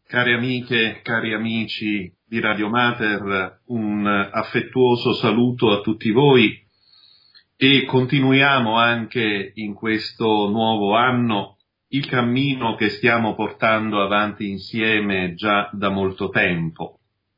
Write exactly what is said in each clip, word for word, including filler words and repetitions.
Care amiche, cari amici di Radio Mater, un affettuoso saluto a tutti voi e continuiamo anche in questo nuovo anno il cammino che stiamo portando avanti insieme già da molto tempo.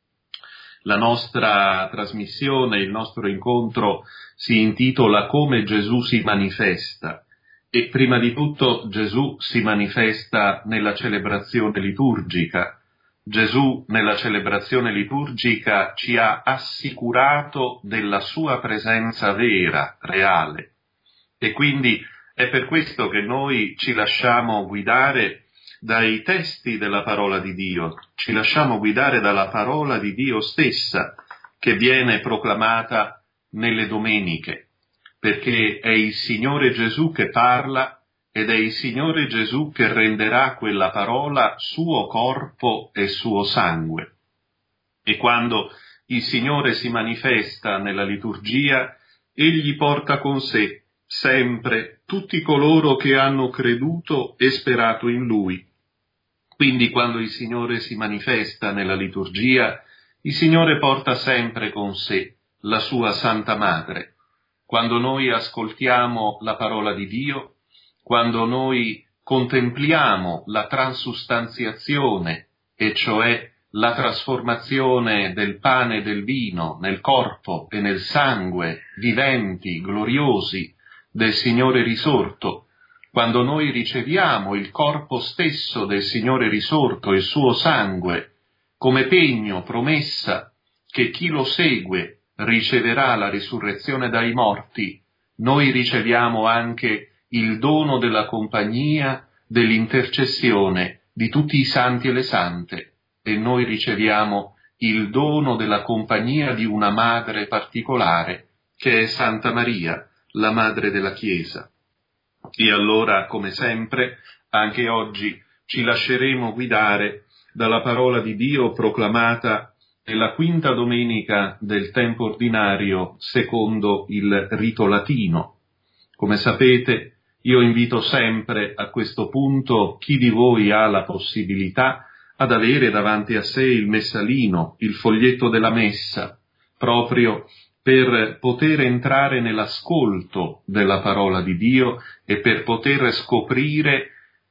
La nostra trasmissione, il nostro incontro si intitola Come Gesù si manifesta. E prima di tutto Gesù si manifesta nella celebrazione liturgica. Gesù nella celebrazione liturgica ci ha assicurato della sua presenza vera, reale. E quindi è per questo che noi ci lasciamo guidare dai testi della parola di Dio, ci lasciamo guidare dalla parola di Dio stessa che viene proclamata nelle domeniche. Perché è il Signore Gesù che parla ed è il Signore Gesù che renderà quella parola suo corpo e suo sangue. E quando il Signore si manifesta nella liturgia, Egli porta con sé sempre tutti coloro che hanno creduto e sperato in Lui. Quindi quando il Signore si manifesta nella liturgia, il Signore porta sempre con sé la sua Santa Madre. Quando noi ascoltiamo la parola di Dio, quando noi contempliamo la transustanziazione, e cioè la trasformazione del pane e del vino nel corpo e nel sangue viventi, gloriosi del Signore risorto, quando noi riceviamo il corpo stesso del Signore risorto e il suo sangue come pegno, promessa che chi lo segue riceverà la risurrezione dai morti, noi riceviamo anche il dono della compagnia, dell'intercessione di tutti i santi e le sante, e noi riceviamo il dono della compagnia di una madre particolare, che è Santa Maria, la madre della Chiesa. E allora, come sempre, anche oggi ci lasceremo guidare dalla parola di Dio proclamata nella quinta domenica del tempo ordinario secondo il rito latino. Come sapete, io invito sempre a questo punto chi di voi ha la possibilità ad avere davanti a sé il messalino, il foglietto della messa, proprio per poter entrare nell'ascolto della parola di Dio e per poter scoprire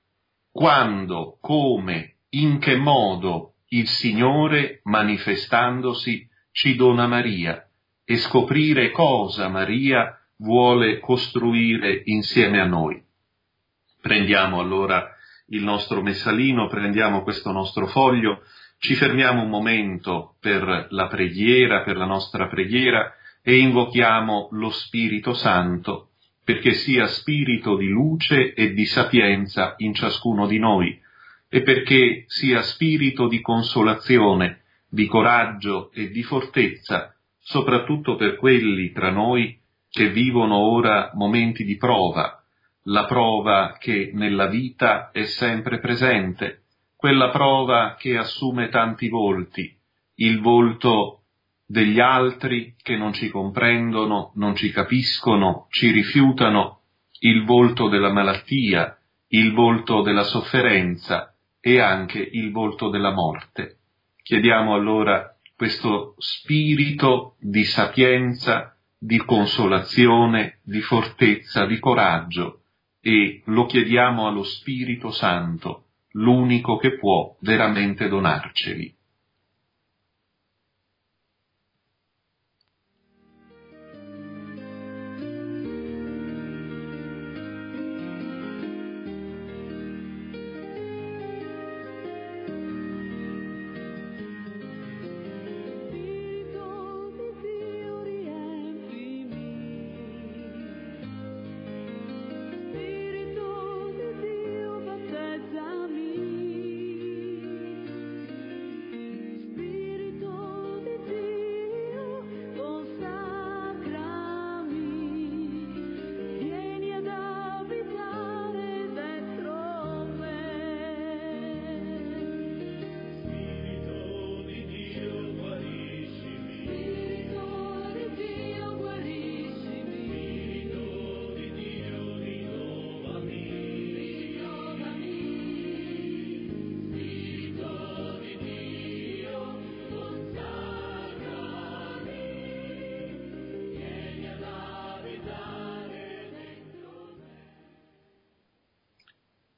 quando, come, in che modo il Signore, manifestandosi, ci dona Maria e scoprire cosa Maria vuole costruire insieme a noi. Prendiamo allora il nostro messalino, prendiamo questo nostro foglio, ci fermiamo un momento per la preghiera, per la nostra preghiera e invochiamo lo Spirito Santo perché sia spirito di luce e di sapienza in ciascuno di noi, e perché sia spirito di consolazione, di coraggio e di fortezza, soprattutto per quelli tra noi che vivono ora momenti di prova, la prova che nella vita è sempre presente, quella prova che assume tanti volti, il volto degli altri che non ci comprendono, non ci capiscono, ci rifiutano, il volto della malattia, il volto della sofferenza, e anche il volto della morte. Chiediamo allora questo spirito di sapienza, di consolazione, di fortezza, di coraggio, e lo chiediamo allo Spirito Santo, l'unico che può veramente donarceli.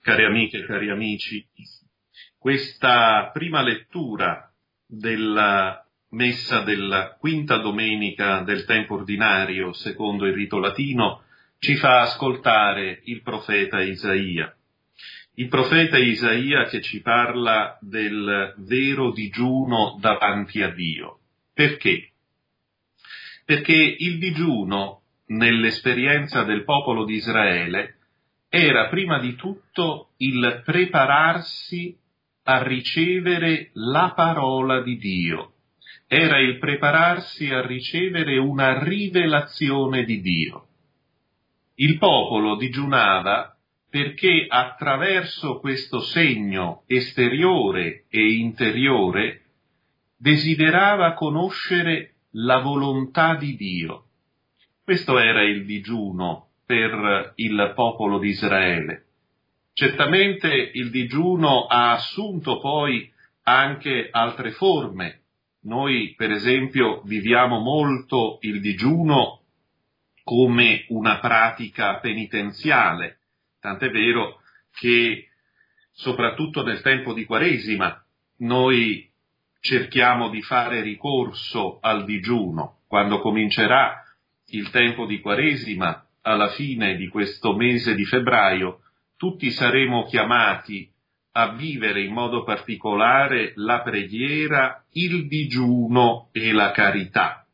Cari amiche e cari amici, questa prima lettura della messa della quinta domenica del tempo ordinario, secondo il rito latino, ci fa ascoltare il profeta Isaia. Il profeta Isaia che ci parla del vero digiuno davanti a Dio. Perché? Perché il digiuno, nell'esperienza del popolo di Israele, era prima di tutto il prepararsi a ricevere la parola di Dio. Era il prepararsi a ricevere una rivelazione di Dio. Il popolo digiunava perché attraverso questo segno esteriore e interiore desiderava conoscere la volontà di Dio. Questo era il digiuno per il popolo di Israele. Certamente il digiuno ha assunto poi anche altre forme. Noi, per esempio, viviamo molto il digiuno come una pratica penitenziale, tant'è vero che soprattutto nel tempo di Quaresima noi cerchiamo di fare ricorso al digiuno. Quando comincerà il tempo di Quaresima, alla fine di questo mese di febbraio, tutti saremo chiamati a vivere in modo particolare la preghiera, il digiuno e la carità.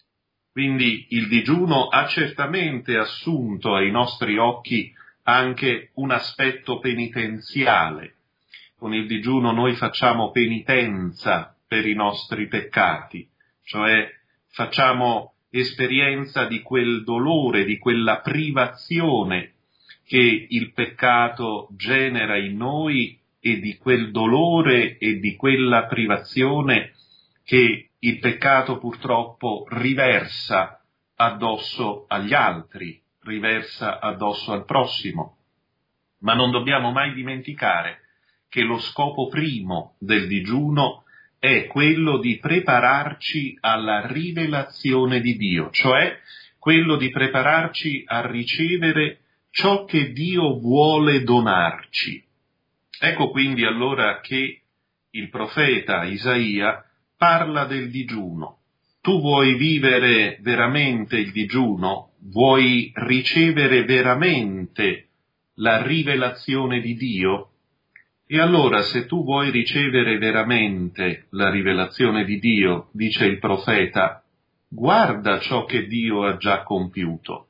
Quindi il digiuno ha certamente assunto ai nostri occhi anche un aspetto penitenziale. Con il digiuno noi facciamo penitenza per i nostri peccati, cioè facciamo esperienza di quel dolore, di quella privazione che il peccato genera in noi e di quel dolore e di quella privazione che il peccato purtroppo riversa addosso agli altri, riversa addosso al prossimo. Ma non dobbiamo mai dimenticare che lo scopo primo del digiuno è quello di prepararci alla rivelazione di Dio, cioè quello di prepararci a ricevere ciò che Dio vuole donarci. Ecco quindi allora che il profeta Isaia parla del digiuno. Tu vuoi vivere veramente il digiuno? Vuoi ricevere veramente la rivelazione di Dio? E allora se tu vuoi ricevere veramente la rivelazione di Dio, dice il profeta, guarda ciò che Dio ha già compiuto.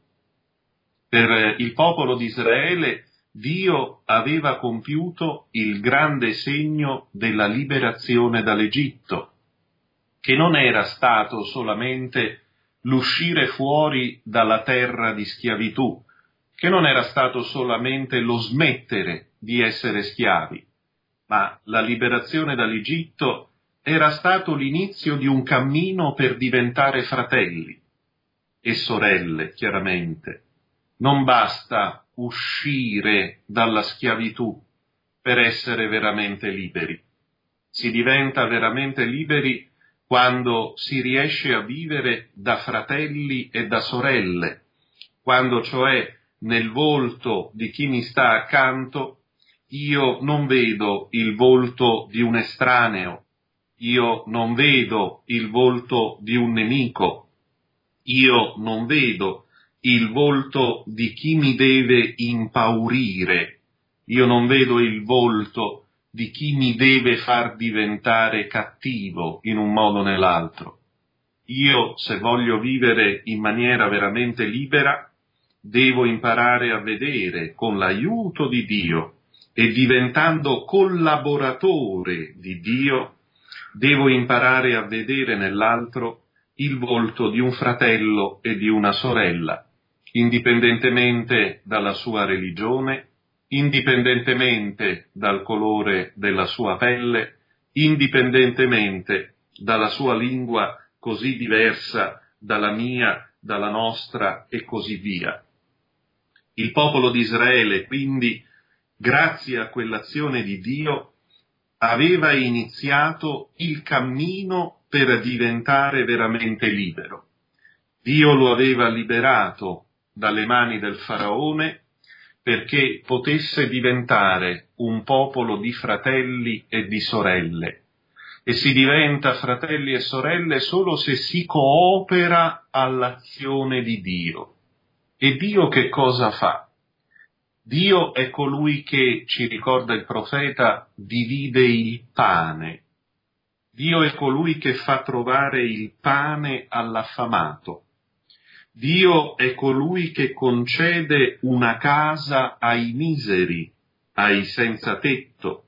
Per il popolo di Israele Dio aveva compiuto il grande segno della liberazione dall'Egitto, che non era stato solamente l'uscire fuori dalla terra di schiavitù, che non era stato solamente lo smettere di essere schiavi, ma la liberazione dall'Egitto era stato l'inizio di un cammino per diventare fratelli e sorelle, chiaramente. Non basta uscire dalla schiavitù per essere veramente liberi. Si diventa veramente liberi quando si riesce a vivere da fratelli e da sorelle, quando cioè nel volto di chi mi sta accanto io non vedo il volto di un estraneo, io non vedo il volto di un nemico, io non vedo il volto di chi mi deve impaurire, io non vedo il volto di chi mi deve far diventare cattivo in un modo o nell'altro. Io, se voglio vivere in maniera veramente libera, devo imparare a vedere con l'aiuto di Dio e diventando collaboratore di Dio, devo imparare a vedere nell'altro il volto di un fratello e di una sorella, indipendentemente dalla sua religione, indipendentemente dal colore della sua pelle, indipendentemente dalla sua lingua così diversa dalla mia, dalla nostra e così via. Il popolo di Israele, quindi, grazie a quell'azione di Dio, aveva iniziato il cammino per diventare veramente libero. Dio lo aveva liberato dalle mani del faraone perché potesse diventare un popolo di fratelli e di sorelle. E si diventa fratelli e sorelle solo se si coopera all'azione di Dio. E Dio che cosa fa? Dio è colui che, ci ricorda il profeta, divide il pane. Dio è colui che fa trovare il pane all'affamato. Dio è colui che concede una casa ai miseri, ai senza tetto.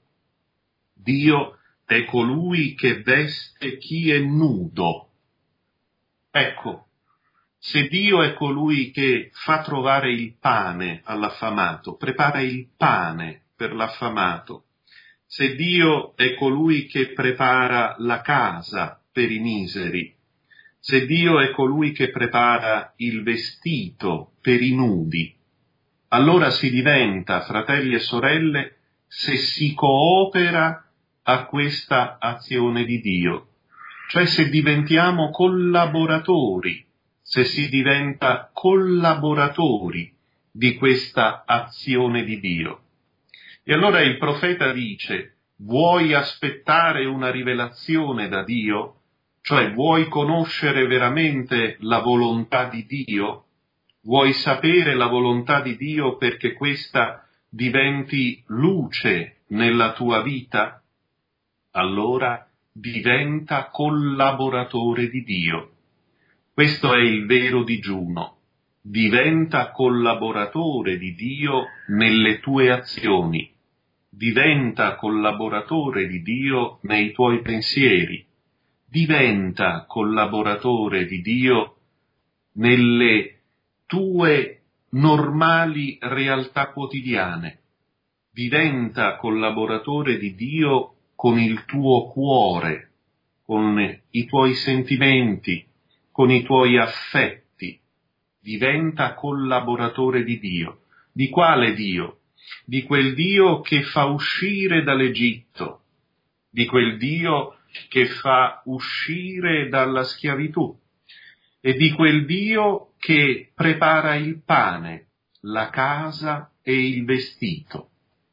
Dio è colui che veste chi è nudo. Ecco, se Dio è colui che fa trovare il pane all'affamato, prepara il pane per l'affamato, se Dio è colui che prepara la casa per i miseri, se Dio è colui che prepara il vestito per i nudi, allora si diventa fratelli e sorelle se si coopera a questa azione di Dio, cioè se diventiamo collaboratori, se si diventa collaboratori di questa azione di Dio. E allora il profeta dice: vuoi aspettare una rivelazione da Dio? Cioè vuoi conoscere veramente la volontà di Dio? Vuoi sapere la volontà di Dio perché questa diventi luce nella tua vita? Allora diventa collaboratore di Dio. Questo è il vero digiuno. Diventa collaboratore di Dio nelle tue azioni. Diventa collaboratore di Dio nei tuoi pensieri. Diventa collaboratore di Dio nelle tue normali realtà quotidiane. Diventa collaboratore di Dio con il tuo cuore, con i tuoi sentimenti, con i tuoi affetti. Diventa collaboratore di Dio. Di quale Dio? Di quel Dio che fa uscire dall'Egitto, di quel Dio che fa uscire dalla schiavitù, e di quel Dio che prepara il pane, la casa e il vestito.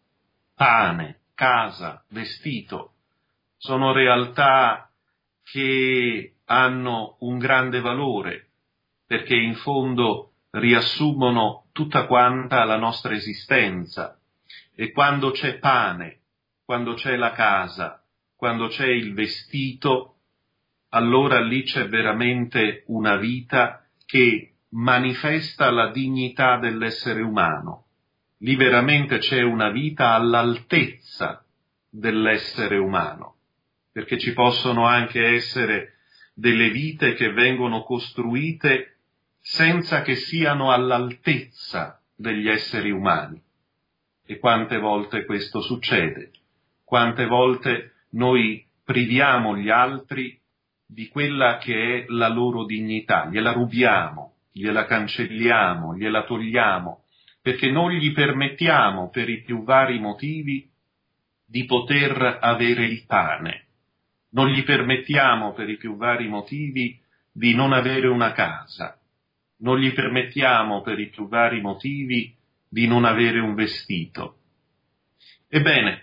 Pane, casa, vestito sono realtà che hanno un grande valore, perché in fondo riassumono tutta quanta la nostra esistenza. E quando c'è pane, quando c'è la casa, quando c'è il vestito, allora lì c'è veramente una vita che manifesta la dignità dell'essere umano. Lì veramente c'è una vita all'altezza dell'essere umano, perché ci possono anche essere delle vite che vengono costruite senza che siano all'altezza degli esseri umani. E quante volte questo succede? Quante volte noi priviamo gli altri di quella che è la loro dignità, gliela rubiamo, gliela cancelliamo, gliela togliamo, perché non gli permettiamo, per i più vari motivi, di poter avere il pane. Non gli permettiamo, per i più vari motivi, di non avere una casa. Non gli permettiamo, per i più vari motivi, di non avere un vestito. Ebbene,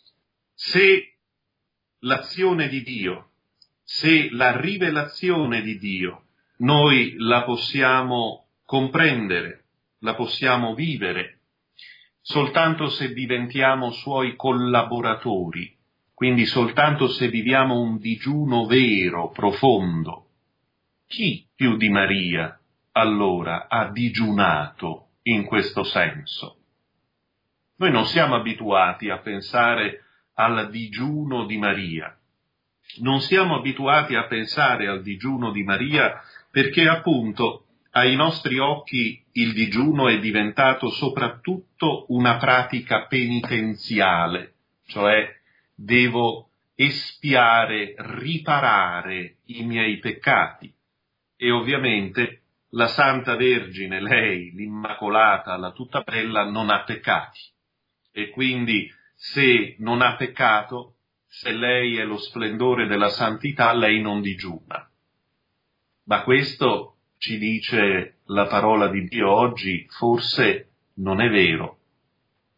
se l'azione di Dio, se la rivelazione di Dio, noi la possiamo comprendere, la possiamo vivere, soltanto se diventiamo suoi collaboratori, quindi soltanto se viviamo un digiuno vero, profondo. Chi più di Maria, allora, ha digiunato in questo senso? Noi non siamo abituati a pensare al digiuno di Maria. Non siamo abituati a pensare al digiuno di Maria perché appunto ai nostri occhi il digiuno è diventato soprattutto una pratica penitenziale, cioè devo espiare, riparare i miei peccati. E ovviamente la Santa Vergine, lei, l'Immacolata, la tutta bella, non ha peccati. E quindi se non ha peccato, se lei è lo splendore della santità, lei non digiuna. Ma questo, ci dice la parola di Dio oggi, forse non è vero,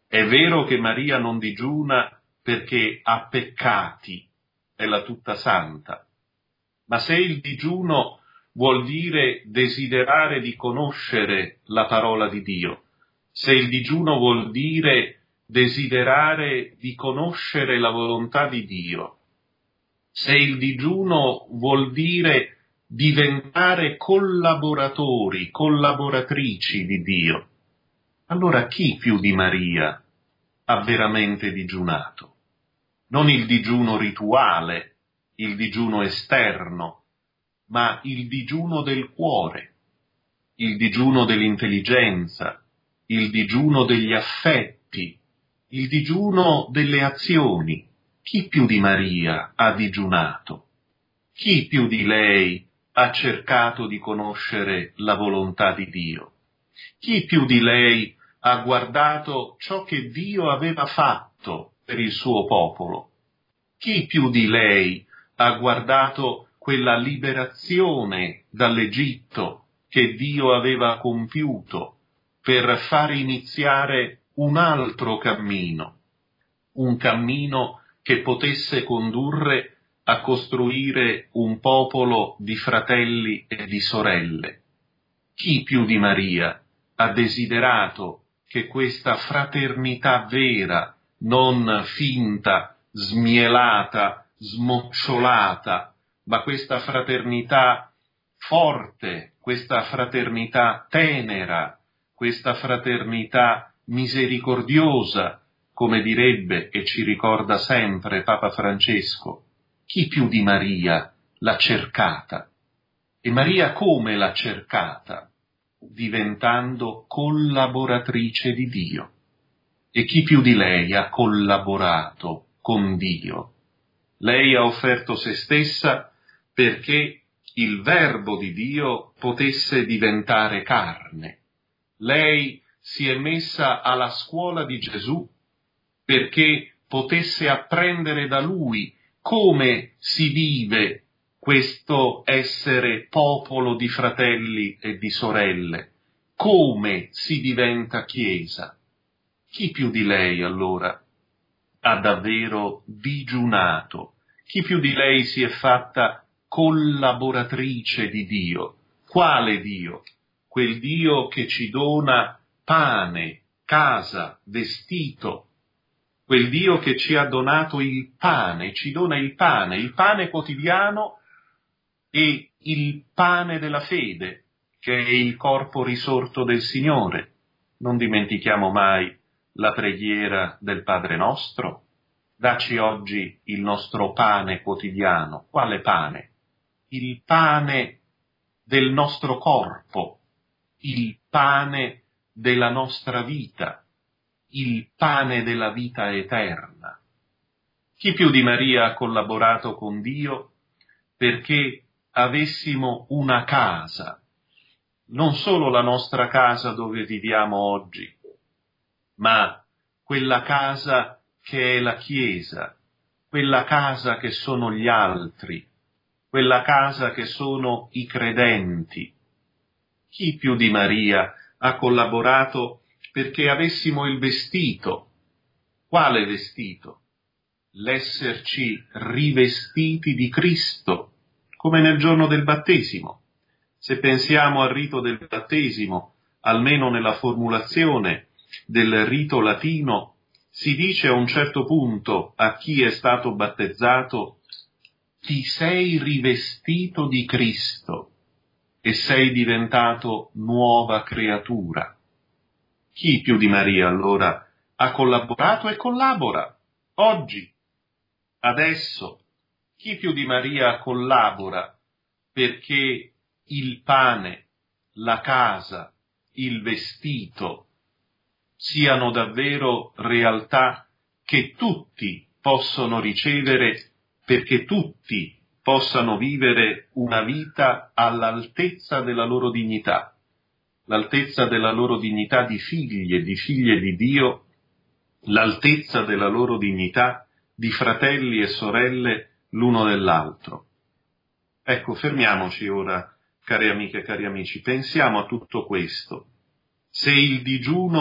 È vero che Maria non digiuna perché ha peccati, è la tutta santa, ma se il digiuno vuol dire desiderare di conoscere la parola di Dio, se il digiuno vuol dire desiderare di conoscere la volontà di Dio, se il digiuno vuol dire diventare collaboratori, collaboratrici di Dio, allora chi più di Maria ha veramente digiunato? Non il digiuno rituale, il digiuno esterno, ma il digiuno del cuore, il digiuno dell'intelligenza, il digiuno degli affetti, il digiuno delle azioni. Chi più di Maria ha digiunato? Chi più di lei ha cercato di conoscere la volontà di Dio? Chi più di lei ha guardato ciò che Dio aveva fatto per il suo popolo? Chi più di lei ha guardato quella liberazione dall'Egitto che Dio aveva compiuto per far iniziare un altro cammino, un cammino che potesse condurre a costruire un popolo di fratelli e di sorelle? Chi più di Maria ha desiderato che questa fraternità vera, non finta, smielata, smocciolata, ma questa fraternità forte, questa fraternità tenera, questa fraternità misericordiosa, come direbbe e ci ricorda sempre Papa Francesco, chi più di Maria l'ha cercata? E Maria come l'ha cercata? Diventando collaboratrice di Dio. E chi più di lei ha collaborato con Dio? Lei ha offerto se stessa perché il Verbo di Dio potesse diventare carne. Lei si è messa alla scuola di Gesù perché potesse apprendere da Lui come si vive questo essere popolo di fratelli e di sorelle, come si diventa Chiesa. Chi più di lei allora ha davvero digiunato? Chi più di lei si è fatta collaboratrice di Dio? Quale Dio? Quel Dio che ci dona pane, casa, vestito, quel Dio che ci ha donato il pane, ci dona il pane, il pane quotidiano e il pane della fede, che è il corpo risorto del Signore. Non dimentichiamo mai la preghiera del Padre nostro. Dacci oggi il nostro pane quotidiano. Quale pane? Il pane del nostro corpo, il pane della nostra vita, il pane della vita eterna. Chi più di Maria ha collaborato con Dio perché avessimo una casa, non solo la nostra casa dove viviamo oggi, ma quella casa che è la Chiesa, quella casa che sono gli altri, quella casa che sono i credenti. Chi più di Maria ha collaborato perché avessimo il vestito? Quale vestito? L'esserci rivestiti di Cristo, come nel giorno del battesimo. Se pensiamo al rito del battesimo, almeno nella formulazione del rito latino, si dice a un certo punto a chi è stato battezzato: ti sei rivestito di Cristo e sei diventato nuova creatura. Chi più di Maria allora ha collaborato e collabora oggi, adesso? Chi più di Maria collabora perché il pane, la casa, il vestito siano davvero realtà che tutti possono ricevere, perché tutti possano vivere una vita all'altezza della loro dignità, l'altezza della loro dignità di figli e di figlie di Dio, l'altezza della loro dignità di fratelli e sorelle l'uno dell'altro. Ecco, fermiamoci ora, care amiche e cari amici, pensiamo a tutto questo. Se il digiuno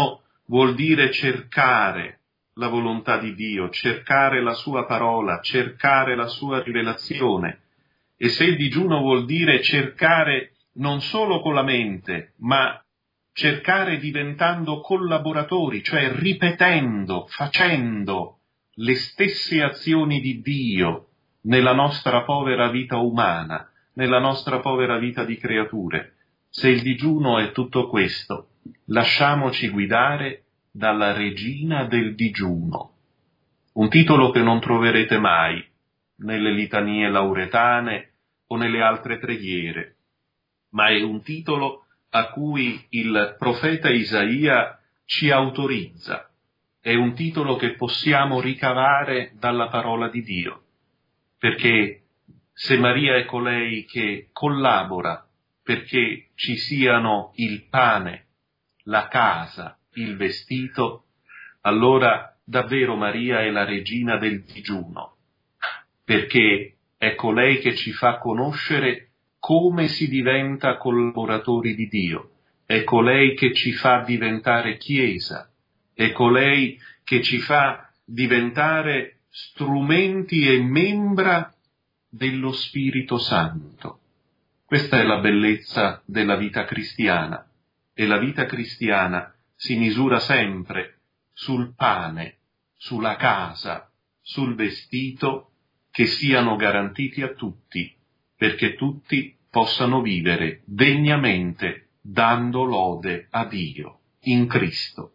vuol dire cercare la volontà di Dio, cercare la sua parola, cercare la sua rivelazione. E se il digiuno vuol dire cercare non solo con la mente, ma cercare diventando collaboratori, cioè ripetendo, facendo le stesse azioni di Dio nella nostra povera vita umana, nella nostra povera vita di creature. Se il digiuno è tutto questo, lasciamoci guidare dalla regina del digiuno, un titolo che non troverete mai nelle litanie lauretane o nelle altre preghiere, ma è un titolo a cui il profeta Isaia ci autorizza, è un titolo che possiamo ricavare dalla parola di Dio, perché se Maria è colei che collabora perché ci siano il pane, la casa, il vestito, allora davvero Maria è la regina del digiuno, perché è colei che ci fa conoscere come si diventa collaboratori di Dio, è colei che ci fa diventare Chiesa, è colei che ci fa diventare strumenti e membra dello Spirito Santo. Questa è la bellezza della vita cristiana, e la vita cristiana si misura sempre sul pane, sulla casa, sul vestito, che siano garantiti a tutti, perché tutti possano vivere degnamente dando lode a Dio in Cristo.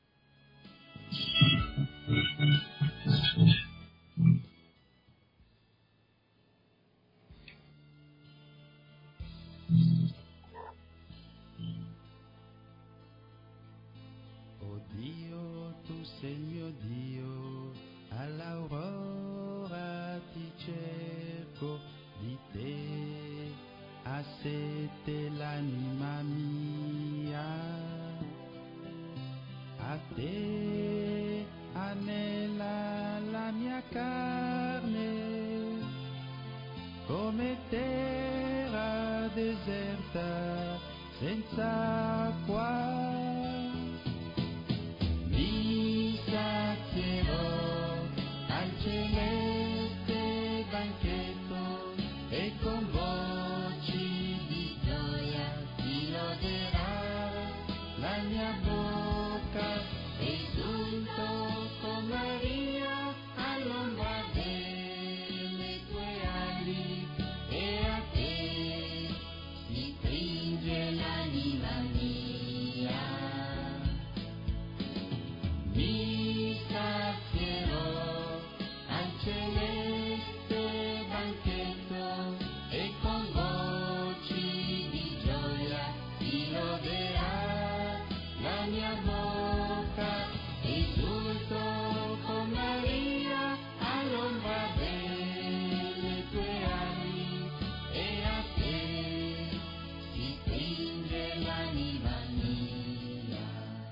Oh Dio, tu sei mio Dio, all'aurora ti cerco, di te ha sete l'anima mia, a te anela la mia carne, come terra deserta senza acqua. Mi sazierò al celeste banchetto e con voci di gioia ti loderà la mia bocca, esulto con Maria all'ombra delle tue ali, e a te si stringe l'anima mia. Mi sazierò al celeste banchetto e con voci di gioia ti loderà la mia bocca, esulto con Maria all'ombra delle tue ali, e a te si stringe l'anima mia.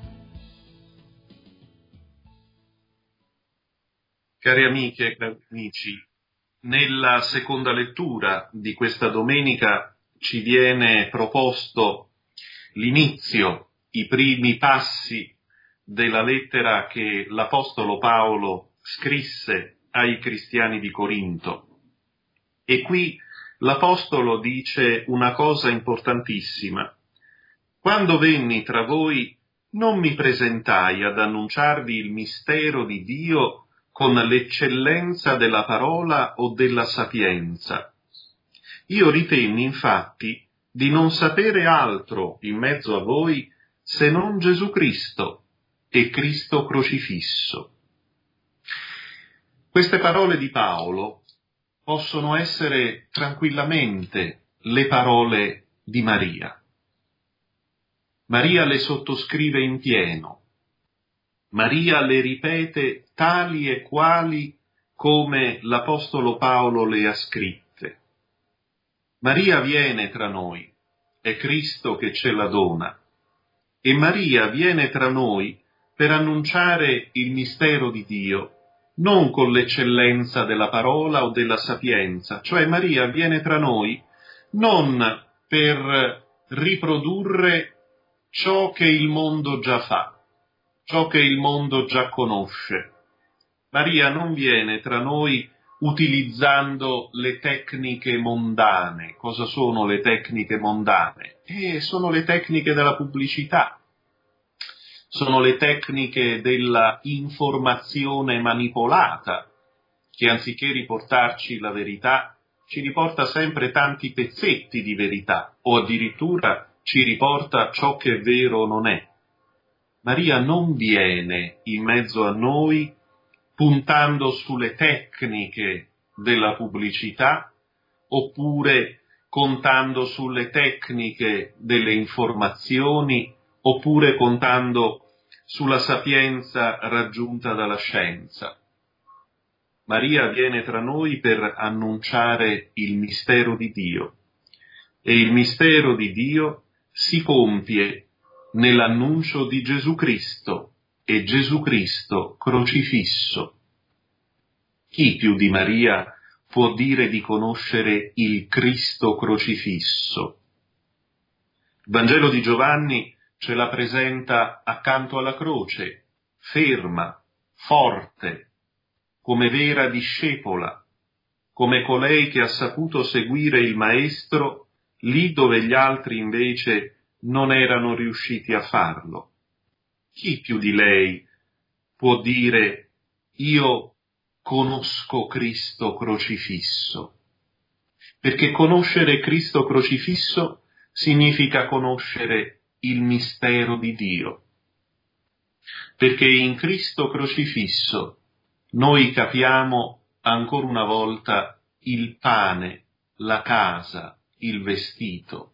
Cari amiche e cari amici, nella seconda lettura di questa domenica ci viene proposto l'inizio, i primi passi della lettera che l'Apostolo Paolo scrisse ai cristiani di Corinto. E qui l'Apostolo dice una cosa importantissima. Quando venni tra voi, non mi presentai ad annunciarvi il mistero di Dio con l'eccellenza della parola o della sapienza. Io ritenni infatti di non sapere altro in mezzo a voi se non Gesù Cristo e Cristo crocifisso. Queste parole di Paolo possono essere tranquillamente le parole di Maria. Maria le sottoscrive in pieno. Maria le ripete tali e quali come l'Apostolo Paolo le ha scritte. Maria viene tra noi, è Cristo che ce la dona, e Maria viene tra noi per annunciare il mistero di Dio, non con l'eccellenza della parola o della sapienza, cioè Maria viene tra noi non per riprodurre ciò che il mondo già fa, ciò che il mondo già conosce. Maria non viene tra noi utilizzando le tecniche mondane. Cosa sono le tecniche mondane? Eh, sono le tecniche della pubblicità, sono le tecniche della informazione manipolata, che anziché riportarci la verità, ci riporta sempre tanti pezzetti di verità, o addirittura ci riporta ciò che è vero o non è. Maria non viene in mezzo a noi puntando sulle tecniche della pubblicità, oppure contando sulle tecniche delle informazioni, oppure contando sulla sapienza raggiunta dalla scienza. Maria viene tra noi per annunciare il mistero di Dio, e il mistero di Dio si compie nell'annuncio di Gesù Cristo, e Gesù Cristo crocifisso. Chi più di Maria può dire di conoscere il Cristo crocifisso? Il Vangelo di Giovanni ce la presenta accanto alla croce, ferma, forte, come vera discepola, come colei che ha saputo seguire il Maestro lì dove gli altri invece non erano riusciti a farlo. Chi più di lei può dire io conosco Cristo crocifisso? Perché conoscere Cristo crocifisso significa conoscere il mistero di Dio. Perché in Cristo crocifisso noi capiamo ancora una volta il pane, la casa, il vestito.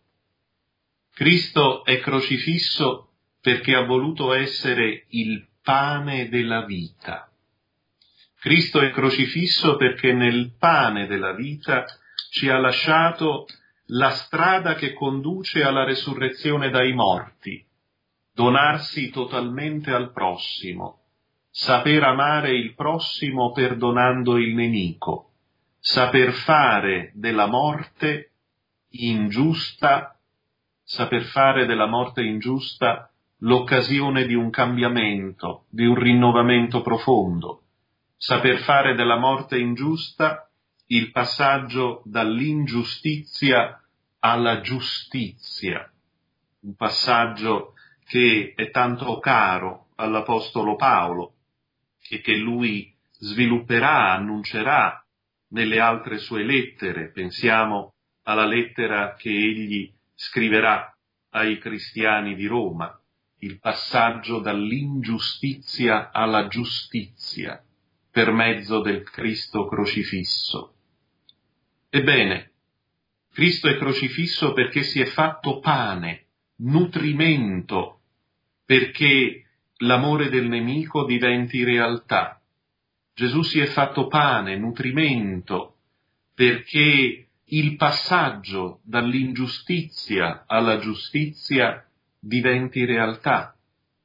Cristo è crocifisso perché ha voluto essere il pane della vita. Cristo è crocifisso perché nel pane della vita ci ha lasciato la strada che conduce alla resurrezione dai morti, donarsi totalmente al prossimo, saper amare il prossimo perdonando il nemico, saper fare della morte ingiusta, saper fare della morte ingiusta l'occasione di un cambiamento, di un rinnovamento profondo, saper fare della morte ingiusta il passaggio dall'ingiustizia alla giustizia, un passaggio che è tanto caro all'Apostolo Paolo e che lui svilupperà, annuncerà nelle altre sue lettere. Pensiamo alla lettera che egli scriverà ai cristiani di Roma, il passaggio dall'ingiustizia alla giustizia per mezzo del Cristo crocifisso. Ebbene, Cristo è crocifisso perché si è fatto pane, nutrimento, perché l'amore del nemico diventi realtà. Gesù si è fatto pane, nutrimento, perché il passaggio dall'ingiustizia alla giustizia diventi realtà.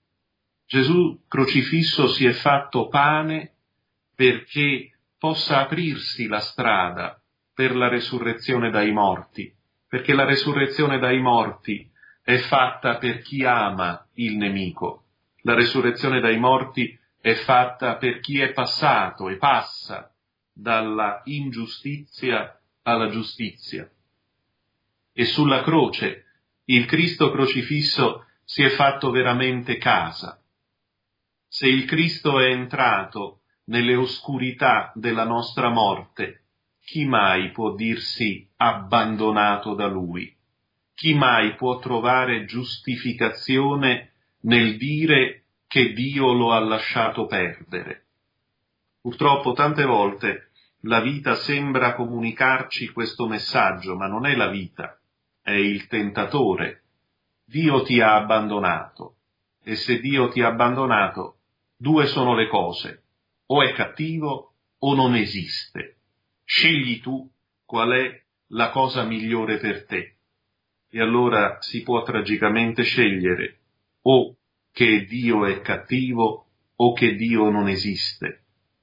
Gesù crocifisso si è fatto pane perché possa aprirsi la strada per la resurrezione dai morti, perché la resurrezione dai morti è fatta per chi ama il nemico. La resurrezione dai morti è fatta per chi è passato e passa dalla ingiustizia alla giustizia. E sulla croce il Cristo crocifisso si è fatto veramente casa. Se il Cristo è entrato nelle oscurità della nostra morte, chi mai può dirsi abbandonato da Lui? Chi mai può trovare giustificazione nel dire che Dio lo ha lasciato perdere? Purtroppo tante volte la vita sembra comunicarci questo messaggio, ma non è la vita, è il tentatore. Dio ti ha abbandonato, e se Dio ti ha abbandonato, due sono le cose: o è cattivo o non esiste. Scegli tu qual è la cosa migliore per te. E allora si può tragicamente scegliere o che Dio è cattivo o che Dio non esiste.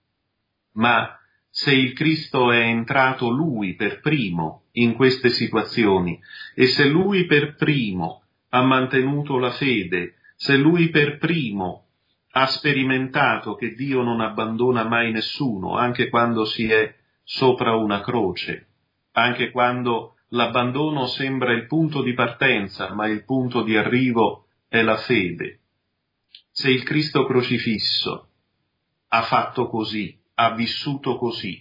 Ma se il Cristo è entrato Lui per primo in queste situazioni, e se Lui per primo ha mantenuto la fede, se Lui per primo ha sperimentato che Dio non abbandona mai nessuno, anche quando si è sopra una croce, anche quando l'abbandono sembra il punto di partenza, ma il punto di arrivo è la fede. Se il Cristo crocifisso ha fatto così, ha vissuto così,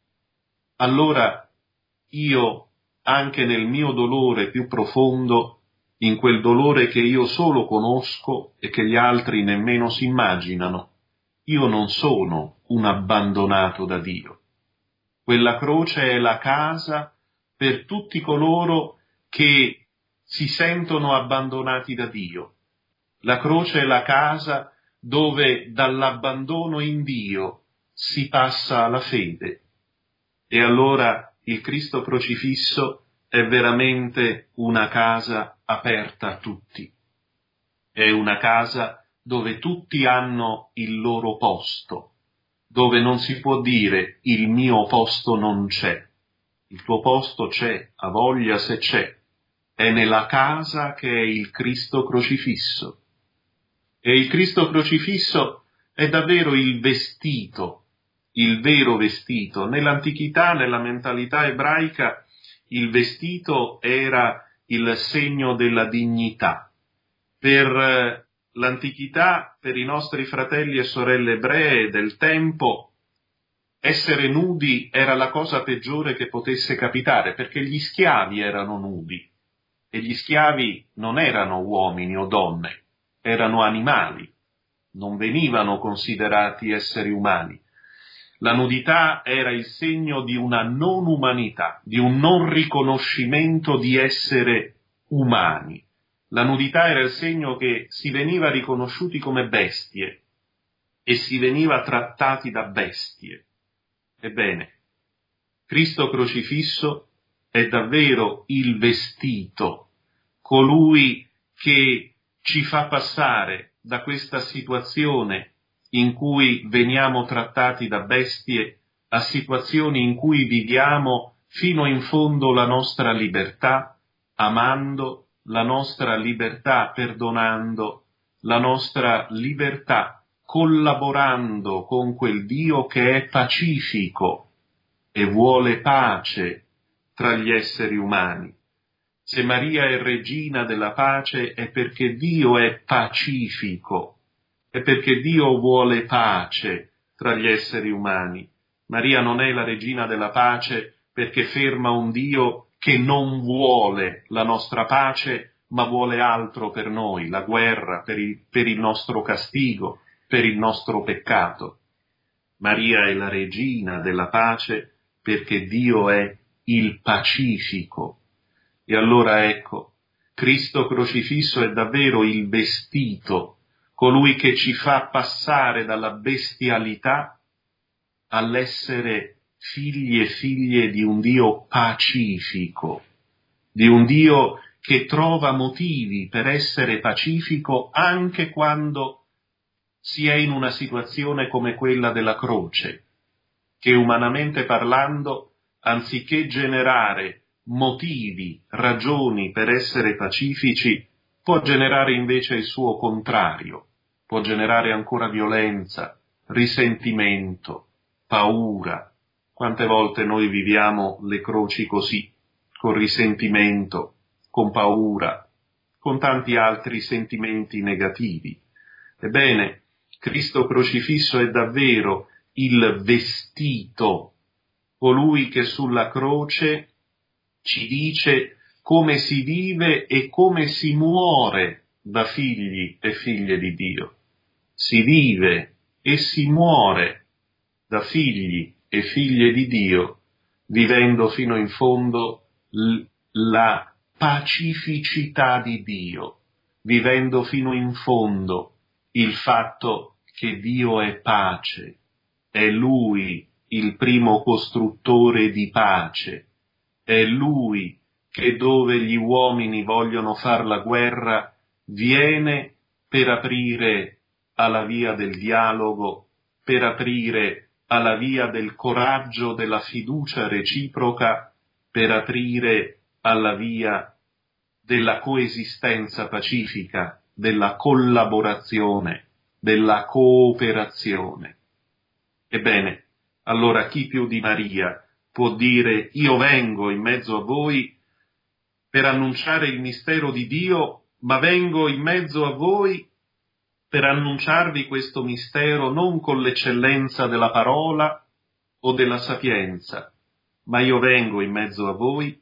allora io, anche nel mio dolore più profondo, in quel dolore che io solo conosco e che gli altri nemmeno si immaginano, io non sono un abbandonato da Dio. Quella croce è la casa per tutti coloro che si sentono abbandonati da Dio. La croce è la casa dove dall'abbandono in Dio si passa alla fede. E allora il Cristo crocifisso è veramente una casa aperta a tutti. È una casa dove tutti hanno il loro posto, dove non si può dire il mio posto non c'è. Il tuo posto c'è, ha voglia se c'è. È nella casa che è il Cristo crocifisso. E il Cristo crocifisso è davvero il vestito, il vero vestito. Nell'antichità, nella mentalità ebraica, il vestito era il segno della dignità. Per l'antichità, per i nostri fratelli e sorelle ebree del tempo, essere nudi era la cosa peggiore che potesse capitare, perché gli schiavi erano nudi, e gli schiavi non erano uomini o donne, erano animali, non venivano considerati esseri umani. La nudità era il segno di una non umanità, di un non riconoscimento di essere umani. La nudità era il segno che si veniva riconosciuti come bestie e si veniva trattati da bestie. Ebbene, Cristo crocifisso è davvero il vestito, colui che ci fa passare da questa situazione in cui veniamo trattati da bestie a situazioni in cui viviamo fino in fondo la nostra libertà, amando la nostra libertà, perdonando la nostra libertà, collaborando con quel Dio che è pacifico e vuole pace tra gli esseri umani. Se Maria è regina della pace è perché Dio è pacifico, è perché Dio vuole pace tra gli esseri umani. Maria non è la regina della pace perché ferma un Dio che non vuole la nostra pace, ma vuole altro per noi, la guerra, per il, per il nostro castigo, per il nostro peccato. Maria è la regina della pace perché Dio è il pacifico. E allora ecco, Cristo crocifisso è davvero il vestito, colui che ci fa passare dalla bestialità all'essere figli e figlie di un Dio pacifico, di un Dio che trova motivi per essere pacifico anche quando si è in una situazione come quella della croce, che umanamente parlando, anziché generare motivi, ragioni per essere pacifici, può generare invece il suo contrario, può generare ancora violenza, risentimento, paura. Quante volte noi viviamo le croci così, con risentimento, con paura, con tanti altri sentimenti negativi. Ebbene, Cristo crocifisso è davvero il vestito, colui che sulla croce ci dice come si vive e come si muore da figli e figlie di Dio. Si vive e si muore da figli e figlie di Dio, vivendo fino in fondo l- la pacificità di Dio, vivendo fino in fondo il fatto che Dio è pace, è Lui il primo costruttore di pace, è Lui che dove gli uomini vogliono far la guerra viene per aprire alla via del dialogo, per aprire alla via del coraggio, della fiducia reciproca, per aprire alla via della coesistenza pacifica, della collaborazione, della cooperazione. Ebbene, allora chi più di Maria può dire io vengo in mezzo a voi per annunciare il mistero di Dio, ma vengo in mezzo a voi per annunciarvi questo mistero non con l'eccellenza della parola o della sapienza, ma io vengo in mezzo a voi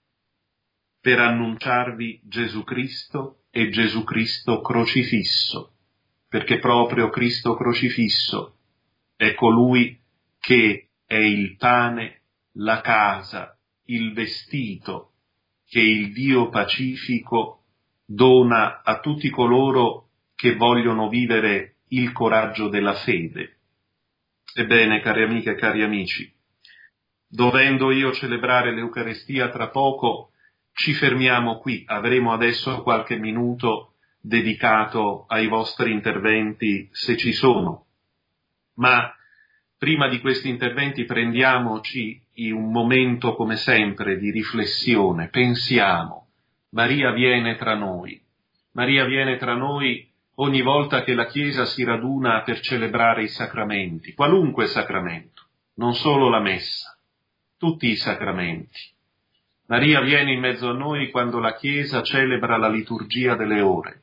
per annunciarvi Gesù Cristo e Gesù Cristo crocifisso, perché proprio Cristo crocifisso è colui che è il pane, la casa, il vestito che il Dio pacifico dona a tutti coloro che vogliono vivere il coraggio della fede. Ebbene, cari amiche e cari amici, dovendo io celebrare l'Eucaristia tra poco, ci fermiamo qui. Avremo adesso qualche minuto dedicato ai vostri interventi, se ci sono. Ma prima di questi interventi prendiamoci un momento, come sempre, di riflessione. Pensiamo, Maria viene tra noi. Maria viene tra noi ogni volta che la Chiesa si raduna per celebrare i sacramenti, qualunque sacramento, non solo la messa, tutti i sacramenti. Maria viene in mezzo a noi quando la Chiesa celebra la liturgia delle ore.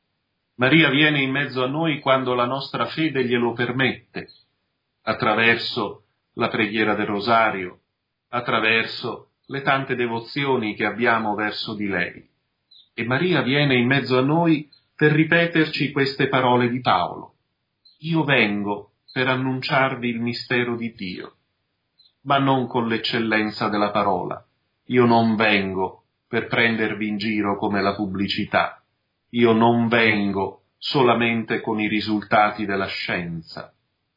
Maria viene in mezzo a noi quando la nostra fede glielo permette, attraverso la preghiera del rosario, attraverso le tante devozioni che abbiamo verso di lei. E Maria viene in mezzo a noi per ripeterci queste parole di Paolo. Io vengo per annunciarvi il mistero di Dio, ma non con l'eccellenza della parola. Io non vengo per prendervi in giro come la pubblicità. Io non vengo solamente con i risultati della scienza.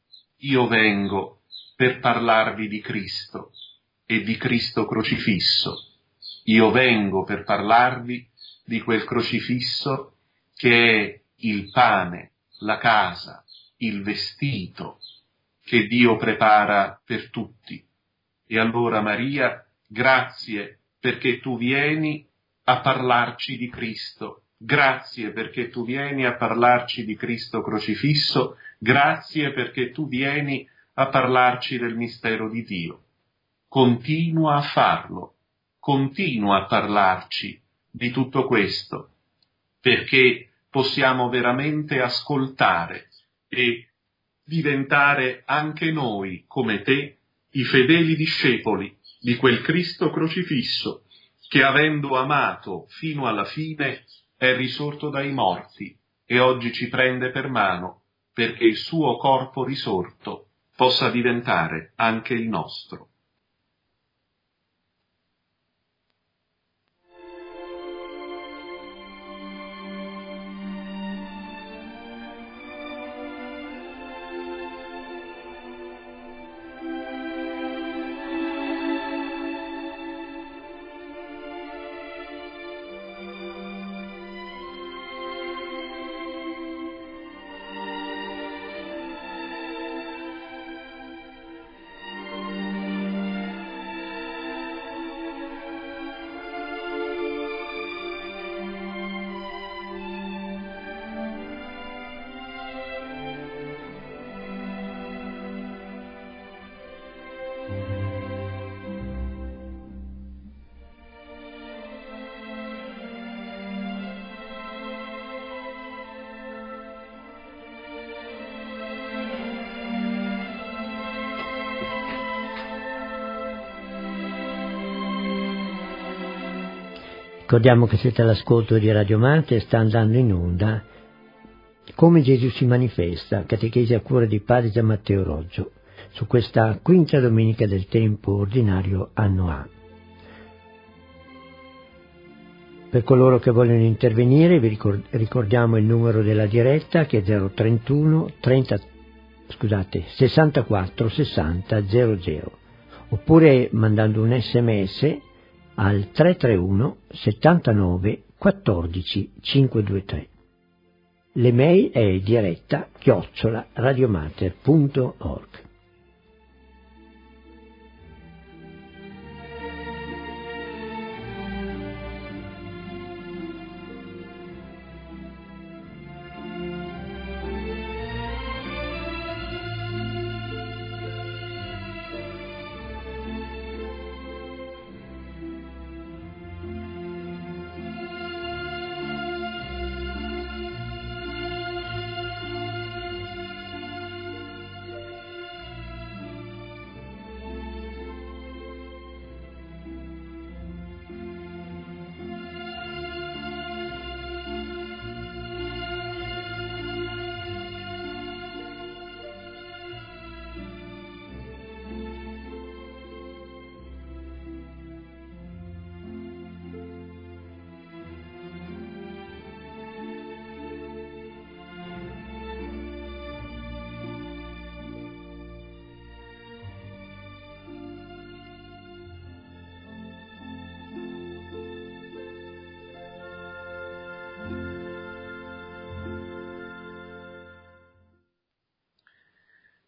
Io vengo per parlarvi di Cristo e di Cristo crocifisso. Io vengo per parlarvi di quel crocifisso che è il pane, la casa, il vestito che Dio prepara per tutti. E allora Maria, grazie perché tu vieni a parlarci di Cristo, grazie perché tu vieni a parlarci di Cristo crocifisso, grazie perché tu vieni a parlarci del mistero di Dio. Continua a farlo, continua a parlarci di tutto questo, perché possiamo veramente ascoltare e diventare anche noi, come te, i fedeli discepoli di quel Cristo crocifisso che, avendo amato fino alla fine, è risorto dai morti e oggi ci prende per mano perché il suo corpo risorto possa diventare anche il nostro. Ricordiamo che siete all'ascolto di Radio Mater e sta andando in onda Come Gesù si manifesta, catechesi a cura di Padre Gian Matteo Roggio, su questa quinta domenica del tempo ordinario anno A. Per coloro che vogliono intervenire vi ricordiamo il numero della diretta che è zero trentuno trenta, scusate, sessantaquattro sessanta zero zero, oppure mandando un sms al tre tre uno settantanove quattordici cinquecentoventistre. L'email è diretta chiocciola radiomater punto org.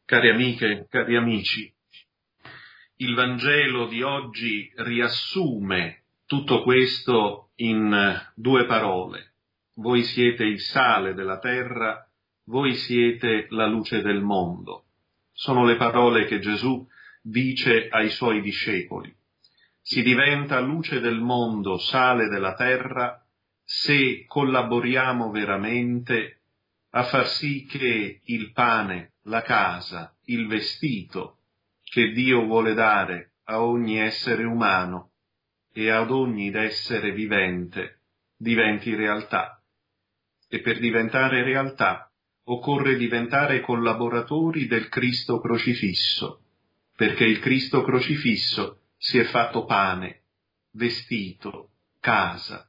Cari amiche, cari amici, il Vangelo di oggi riassume tutto questo in due parole. Voi siete il sale della terra, voi siete la luce del mondo. Sono le parole che Gesù dice ai suoi discepoli. Si diventa luce del mondo, sale della terra, se collaboriamo veramente a far sì che il pane, la casa, il vestito che Dio vuole dare a ogni essere umano e ad ogni essere vivente diventi realtà. E per diventare realtà occorre diventare collaboratori del Cristo crocifisso, perché il Cristo crocifisso si è fatto pane, vestito, casa.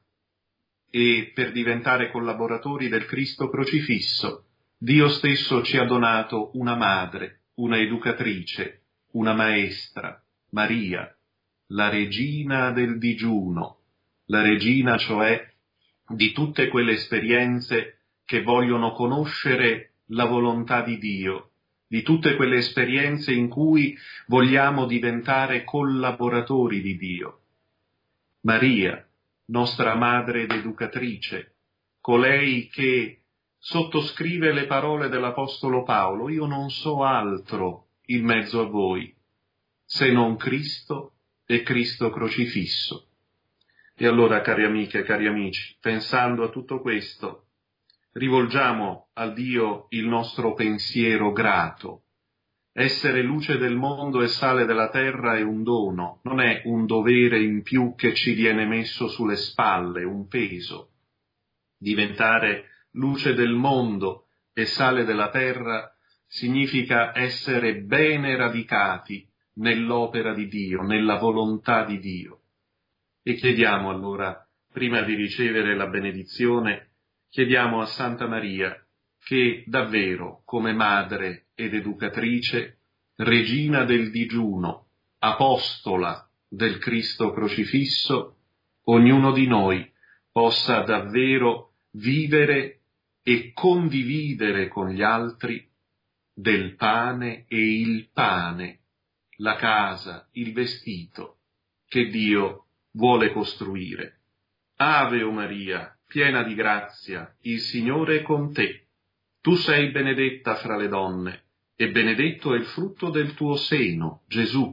E per diventare collaboratori del Cristo crocifisso, Dio stesso ci ha donato una madre, una educatrice, una maestra, Maria, la regina del digiuno, la regina cioè di tutte quelle esperienze che vogliono conoscere la volontà di Dio, di tutte quelle esperienze in cui vogliamo diventare collaboratori di Dio. Maria, nostra madre ed educatrice, colei che sottoscrive le parole dell'Apostolo Paolo, io non so altro in mezzo a voi, se non Cristo e Cristo crocifisso. E allora, cari amiche e cari amici, pensando a tutto questo, rivolgiamo a Dio il nostro pensiero grato. Essere luce del mondo e sale della terra è un dono, non è un dovere in più che ci viene messo sulle spalle, un peso. Diventare luce del mondo e sale della terra significa essere bene radicati nell'opera di Dio, nella volontà di Dio. E chiediamo allora, prima di ricevere la benedizione, chiediamo a Santa Maria che davvero, come madre ed educatrice, regina del digiuno, apostola del Cristo crocifisso, ognuno di noi possa davvero vivere e condividere con gli altri del pane e il pane, la casa, il vestito che Dio vuole costruire. Ave o Maria, piena di grazia, il Signore è con te. Tu sei benedetta fra le donne, e benedetto è il frutto del tuo seno, Gesù.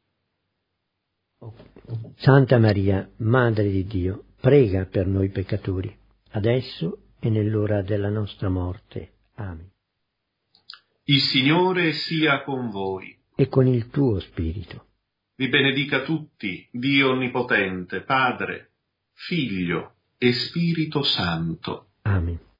Santa Maria, Madre di Dio, prega per noi peccatori, adesso e nell'ora della nostra morte. Amen. Il Signore sia con voi. E con il tuo spirito. Vi benedica tutti, Dio Onnipotente, Padre, Figlio e Spirito Santo. Amen.